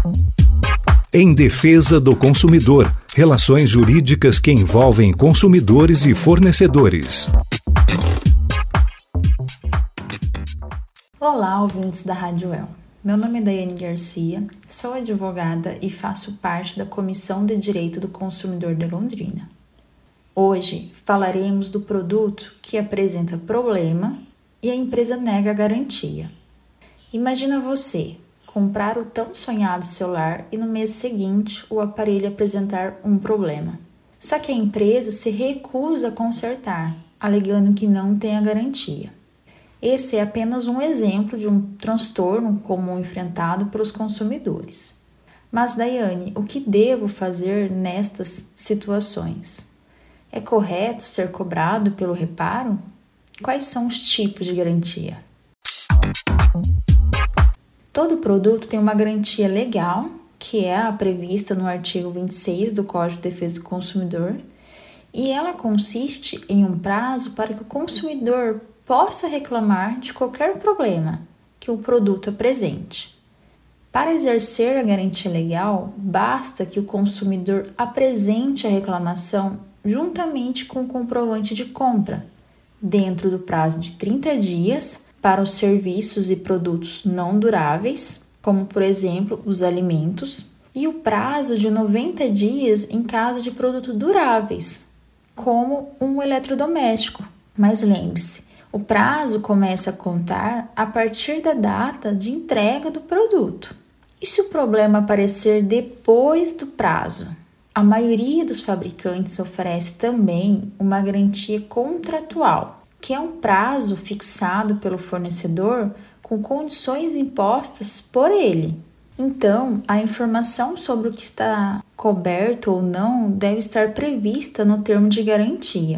Em defesa do consumidor, relações jurídicas que envolvem consumidores e fornecedores. Olá, ouvintes da Rádio El. Meu nome é Daiane Garcia, sou advogada e faço parte da Comissão de Direito do Consumidor de Londrina. Hoje falaremos do produto que apresenta problema e a empresa nega a garantia. Imagina você comprar o tão sonhado celular e no mês seguinte o aparelho apresentar um problema. Só que a empresa se recusa a consertar, alegando que não tem a garantia. Esse é apenas um exemplo de um transtorno comum enfrentado pelos consumidores. Mas, Daiane, o que devo fazer nestas situações? É correto ser cobrado pelo reparo? Quais são os tipos de garantia? Todo produto tem uma garantia legal, que é a prevista no artigo 26 do Código de Defesa do Consumidor, e ela consiste em um prazo para que o consumidor possa reclamar de qualquer problema que o produto apresente. Para exercer a garantia legal, basta que o consumidor apresente a reclamação juntamente com o comprovante de compra, dentro do prazo de 30 dias, para os serviços e produtos não duráveis, como por exemplo os alimentos, e o prazo de 90 dias em caso de produtos duráveis, como um eletrodoméstico. Mas lembre-se, o prazo começa a contar a partir da data de entrega do produto. E se o problema aparecer depois do prazo? A maioria dos fabricantes oferece também uma garantia contratual, que é um prazo fixado pelo fornecedor com condições impostas por ele. Então, a informação sobre o que está coberto ou não deve estar prevista no termo de garantia.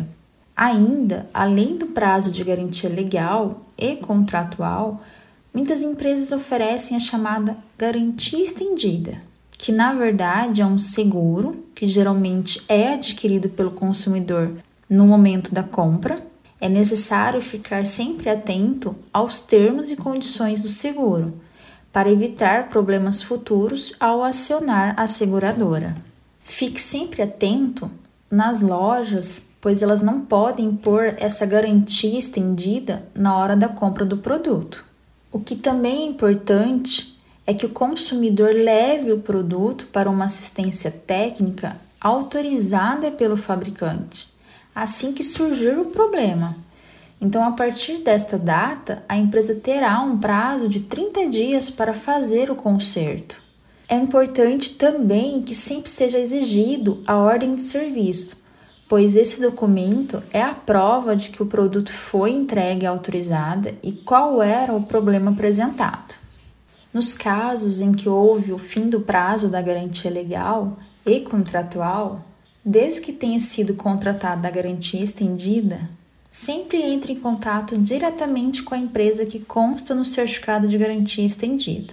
Ainda, além do prazo de garantia legal e contratual, muitas empresas oferecem a chamada garantia estendida, que na verdade é um seguro que geralmente é adquirido pelo consumidor no momento da compra. É necessário ficar sempre atento aos termos e condições do seguro, para evitar problemas futuros ao acionar a seguradora. Fique sempre atento nas lojas, pois elas não podem pôr essa garantia estendida na hora da compra do produto. O que também é importante é que o consumidor leve o produto para uma assistência técnica autorizada pelo fabricante, assim que surgir o problema. Então, a partir desta data, a empresa terá um prazo de 30 dias para fazer o conserto. É importante também que sempre seja exigido a ordem de serviço, pois esse documento é a prova de que o produto foi entregue autorizada e qual era o problema apresentado. Nos casos em que houve o fim do prazo da garantia legal e contratual, desde que tenha sido contratada a garantia estendida, sempre entre em contato diretamente com a empresa que consta no certificado de garantia estendida.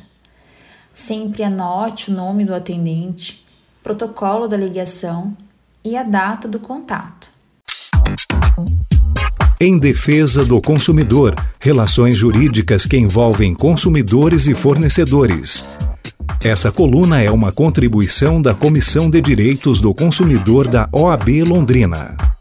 Sempre anote o nome do atendente, protocolo da ligação e a data do contato. Em defesa do consumidor, relações jurídicas que envolvem consumidores e fornecedores. Essa coluna é uma contribuição da Comissão de Direitos do Consumidor da OAB Londrina.